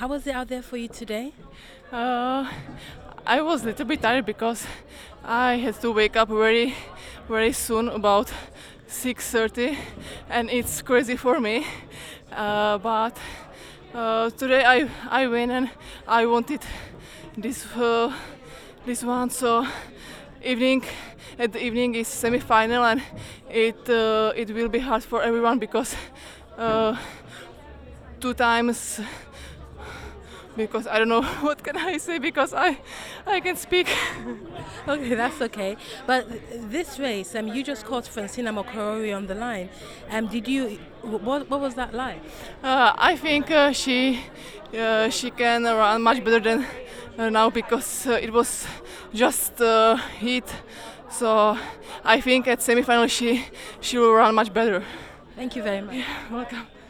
How was it out there for you today? Uh, I was a little bit tired because I had to wake up very soon, about 6:30, and it's crazy for me. But today I win and I wanted this this one. So evening at the evening is semi-final, and it will be hard for everyone because uh, two times, because I don't know what can I say, because I can speak. Okay, that's okay. But this race, you just caught Francina Mokorori on the line. Did you? What was that like? I think she can run much better than now, because it was just heat. So I think at semi-final she will run much better. Thank you very much. Welcome.